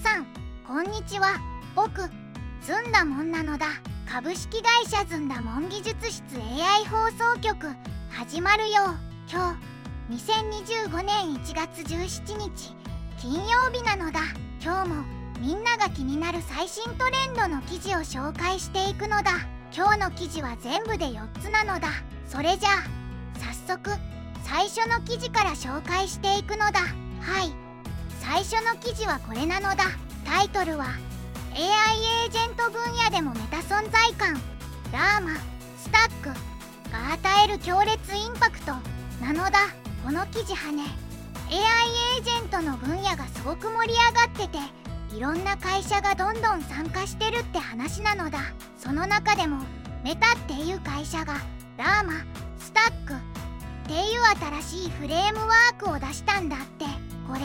さんこんにちは。僕ずんだもんなのだ。株式会社ずんだもん技術室 AI 放送局始まるよ。今日2025年1月17日金曜日なのだ。今日もみんなが気になる最新トレンドの記事を紹介していくのだ。今日の記事は全部で4つなのだ。それじゃあ早速最初の記事から紹介していくのだ。はい、最初の記事はこれなのだ。タイトルは AI エージェント分野でもメタ存在感、ラーマ、スタックが与える強烈インパクトなのだ。この記事はね、 AI エージェントの分野がすごく盛り上がってて、いろんな会社がどんどん参加してるって話なのだ。その中でもメタっていう会社がラーマ、スタックっていう新しいフレームワークを出したんだって。これ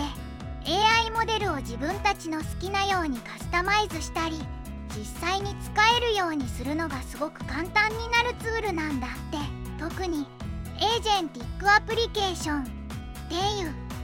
AI モデルを自分たちの好きなようにカスタマイズしたり実際に使えるようにするのがすごく簡単になるツールなんだって。特にエージェンティックアプリケーションっていう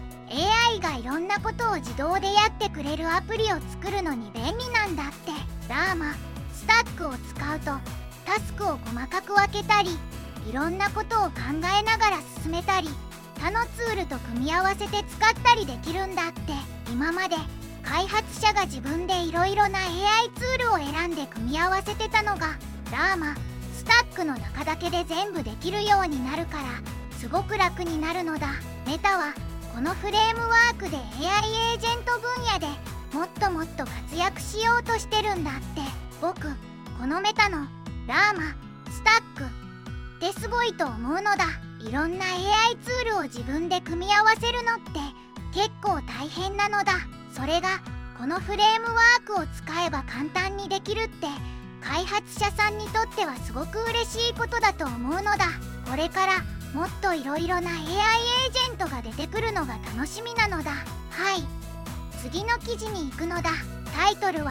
AI がいろんなことを自動でやってくれるアプリを作るのに便利なんだって。ラーマ、スタックを使うとタスクを細かく分けたりいろんなことを考えながら進めたり他のツールと組み合わせて使ったりできるんだって。今まで開発者が自分でいろいろな AI ツールを選んで組み合わせてたのがラーマ、スタックの中だけで全部できるようになるからすごく楽になるのだ。メタはこのフレームワークで AI エージェント分野でもっともっと活躍しようとしてるんだって。僕このメタのラーマ、スタックってすごいと思うのだ。いろんな AI ツールを自分で組み合わせるのって結構大変なのだ。それがこのフレームワークを使えば簡単にできるって開発者さんにとってはすごく嬉しいことだと思うのだ。これからもっといろいろな AI エージェントが出てくるのが楽しみなのだ。はい、次の記事に行くのだ。タイトルは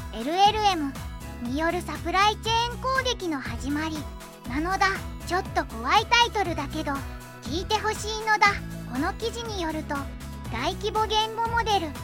LLM によるサプライチェーン攻撃の始まりなのだ。ちょっと怖いタイトルだけど聞いてほしいのだ。この記事によると大規模言語モデル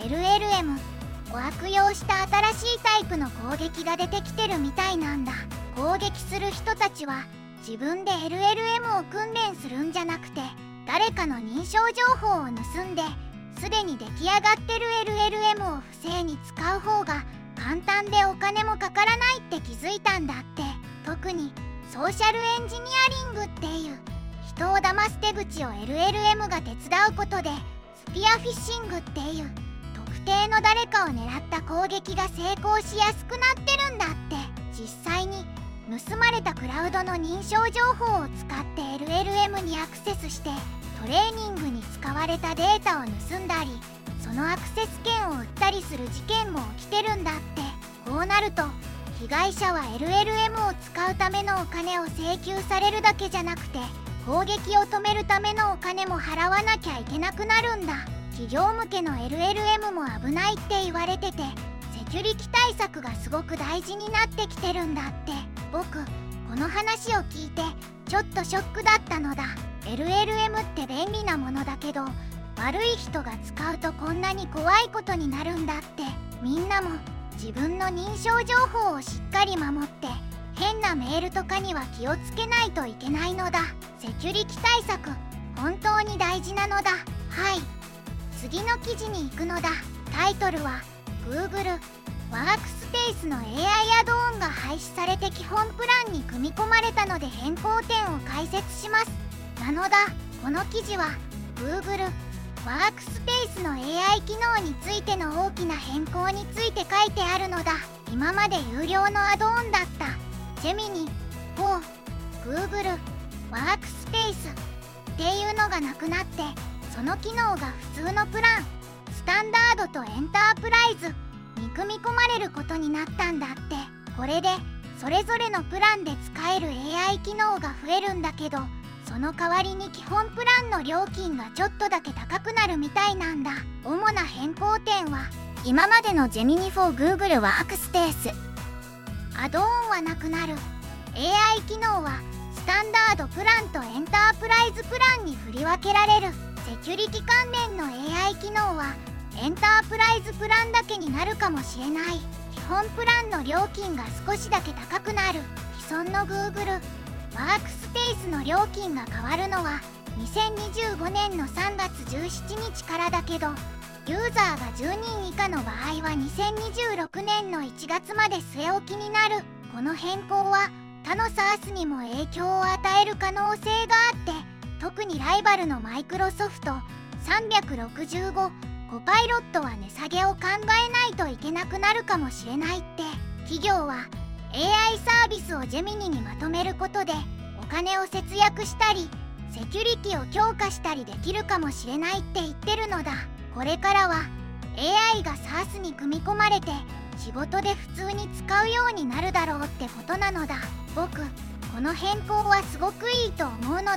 LLM を悪用した新しいタイプの攻撃が出てきてるみたいなんだ。攻撃する人たちは自分で LLM を訓練するんじゃなくて誰かの認証情報を盗んですでに出来上がってる LLM を不正に使う方が簡単でお金もかからないって気づいたんだって。特にソーシャルエンジニアリングっていう人を騙す手口を LLM が手伝うことでスピアフィッシングっていう特定の誰かを狙った攻撃が成功しやすくなってるんだって。実際に盗まれたクラウドの認証情報を使って LLM にアクセスしてトレーニングに使われたデータを盗んだりそのアクセス権を売ったりする事件も起きてるんだって。こうなると被害者は LLM を使うためのお金を請求されるだけじゃなくて攻撃を止めるためのお金も払わなきゃいけなくなるんだ。企業向けの LLM も危ないって言われててセキュリティ対策がすごく大事になってきてるんだって。僕この話を聞いてちょっとショックだったのだ。 LLM って便利なものだけど悪い人が使うとこんなに怖いことになるんだって。みんなも自分の認証情報をしっかり守って変なメールとかには気をつけないといけないのだ。セキュリティ対策本当に大事なのだ。はい、次の記事に行くのだ。タイトルは Google ワークスペースの AI アドオンが廃止されて基本プランに組み込まれたので変更点を解説しますなのだ。この記事は Googleワークスペースの AI 機能についての大きな変更について書いてあるのだ。今まで有料のアドオンだったジェミニ4 Google ワークスペースっていうのがなくなってその機能が普通のプランスタンダードとエンタープライズに組み込まれることになったんだって。これでそれぞれのプランで使える AI 機能が増えるんだけどその代わりに基本プランの料金がちょっとだけ高くなるみたいなんだ。主な変更点は今までのジェミニ for Google ワークスペースアドオンはなくなる。 AI 機能はスタンダードプランとエンタープライズプランに振り分けられる。セキュリティ関連の AI 機能はエンタープライズプランだけになるかもしれない。基本プランの料金が少しだけ高くなる。既存の Google ワークスペースの料金が変わるのは2025年の3月17日からだけど、ユーザーが10人以下の場合は2026年の1月まで据え置きになる。この変更は他の SaaS にも影響を与える可能性があって、特にライバルのマイクロソフト365コパイロットは値下げを考えないといけなくなるかもしれないって。企業は AI サービスをジェミニにまとめることでお金を節約したりセキュリティを強化したりできるかもしれないって言ってるのだ。これからは AI が SaaS に組み込まれて仕事で普通に使うようになるだろうってことなのだ。僕、この変更はすごくいいと思うのだ。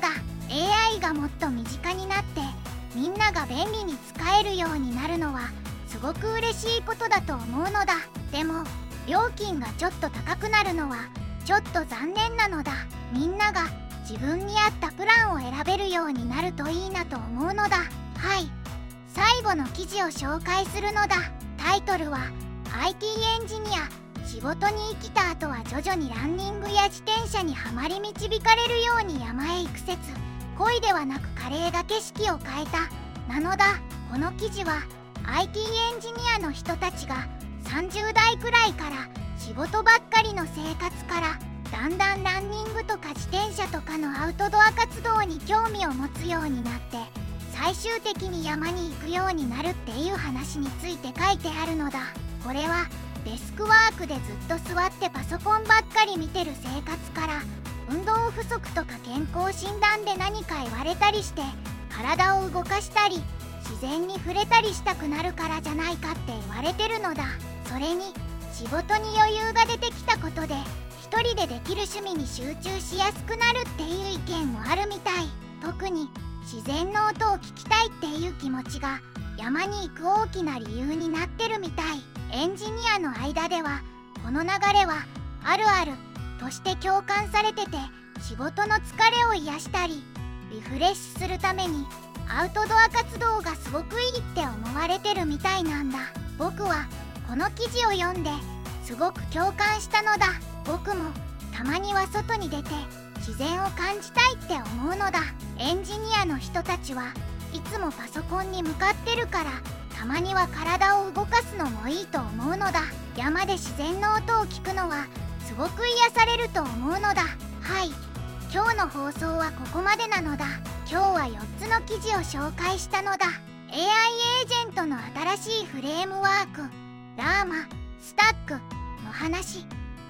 AI がもっと身近になってみんなが便利に使えるようになるのはすごく嬉しいことだと思うのだ。でも料金がちょっと高くなるのはちょっと残念なのだ。みんなが自分に合ったプランを選べるようになるといいなと思うのだ。はい、最後の記事を紹介するのだ。タイトルは IT エンジニア仕事に生きた後は徐々にランニングや自転車にはまり導かれるように山へ行く説、恋ではなくカレーが景色を変えたなのだ。この記事は IT エンジニアの人たちが30代くらいから仕事ばっかりの生活からだんだんランニングとか自転車とかのアウトドア活動に興味を持つようになって最終的に山に行くようになるっていう話について書いてあるのだ。これはデスクワークでずっと座ってパソコンばっかり見てる生活から運動不足とか健康診断で何か言われたりして体を動かしたり自然に触れたりしたくなるからじゃないかって言われてるのだ。それに仕事に余裕が出てきたことで一人でできる趣味に集中しやすくなるっていう意見もあるみたい。特に自然の音を聞きたいっていう気持ちが山に行く大きな理由になってるみたい。エンジニアの間ではこの流れはあるあるとして共感されてて、仕事の疲れを癒したりリフレッシュするためにアウトドア活動がすごくいいって思われてるみたいなんだ。僕はこの記事を読んですごく共感したのだ。僕もたまには外に出て自然を感じたいって思うのだ。エンジニアの人たちはいつもパソコンに向かってるからたまには体を動かすのもいいと思うのだ。山で自然の音を聞くのはすごく癒されると思うのだ。はい、今日の放送はここまでなのだ。今日は4つの記事を紹介したのだ。 AI エージェントの新しいフレームワーク、ラーマ、スタックの話、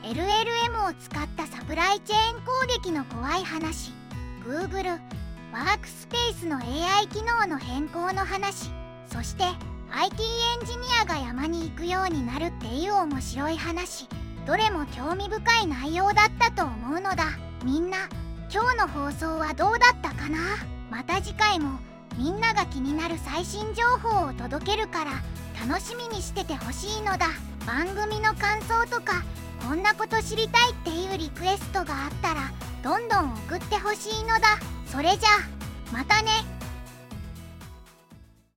LLM を使ったサプライチェーン攻撃の怖い話、 Google ワークスペースの AI 機能の変更の話、そして IT エンジニアが山に行くようになるっていう面白い話、どれも興味深い内容だったと思うのだ。みんな今日の放送はどうだったかな。また次回もみんなが気になる最新情報を届けるから楽しみにしててほしいのだ。番組の感想とかこんなこと知りたいっていうリクエストがあったらどんどん送ってほしいのだ。それじゃあまたね。